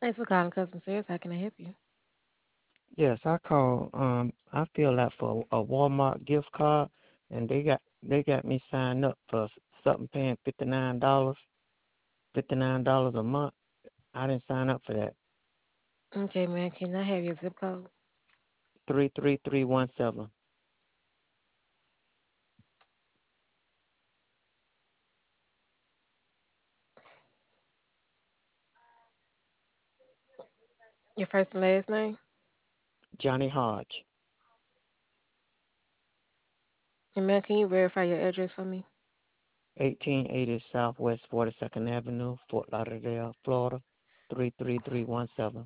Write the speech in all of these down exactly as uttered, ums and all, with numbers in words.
Thanks for calling customer service. How can I help you? Yes, I called. Um, I filled out for a Walmart gift card, and they got they got me signed up for something paying fifty nine dollars, fifty nine dollars a month. I didn't sign up for that. Okay, man. Can I have your zip code? Three three three one seven. Your first and last name? Johnny Hodge, And man, can you verify your address for me? eighteen eighty Southwest Forty Second Avenue, Fort Lauderdale, Florida, three three three one seven.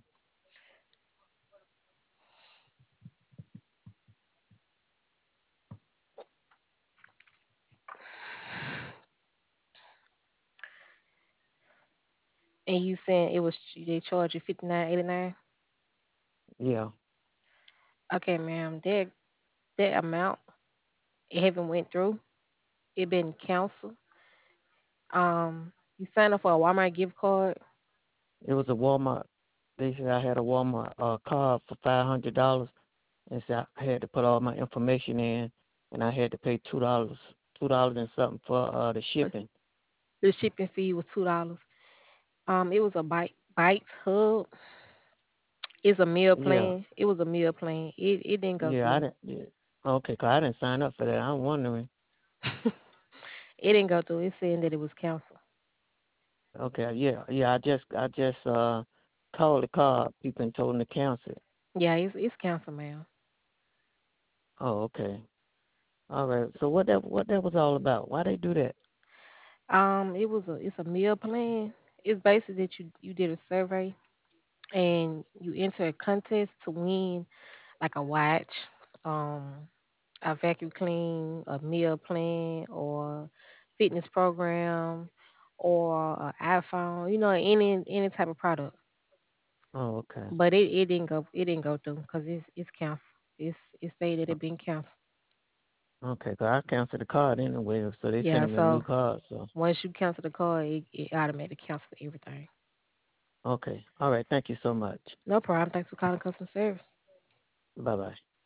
And you saying it was they charged you fifty nine eighty nine? Yeah, Okay, ma'am. That that amount it haven't went through. It been canceled. Um, you signed up for a Walmart gift card. it was a Walmart. They said I had a Walmart uh, card for five hundred dollars, and so I had to put all my information in, and I had to pay two dollars, two dollars and something for uh, the uh, shipping. The shipping fee was two dollars. Um, it was a bite bites hub. It's a meal Yeah, plan. It was a meal plan. It it didn't go yeah, I through. didn't. Yeah. Okay, 'cause I didn't sign up for that. I'm wondering. It didn't go through. It's saying that it was canceled. Okay, yeah, yeah. I just, I just uh called the car people and told them to cancel it. Yeah, it's it's canceled, ma'am. Oh, okay. All right. So what that, what that was all about? Why they do that? Um, it was a it's a meal plan. It's basically that you you did a survey and you enter a contest to win like a watch, um, a vacuum clean, a meal plan, or fitness program, or an iPhone. You know, any any type of product. Oh, okay. But it, it didn't go it didn't go through because it's it's canceled. It's it stated it been canceled. Okay, 'cause I canceled the card anyway, so they Yeah, sending me a new so card. So once you cancel the card, it, it automatically cancel everything. okay. All right. Thank you so much. No problem. Thanks for calling customer service. Bye bye.